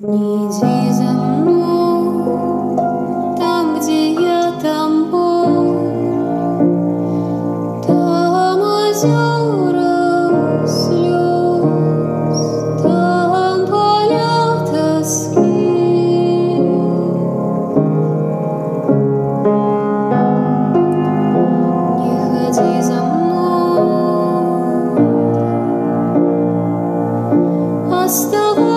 Не иди за мной, там, где я, там боль, там озера слез, там поля тоски. Не ходи за мной, оставайся.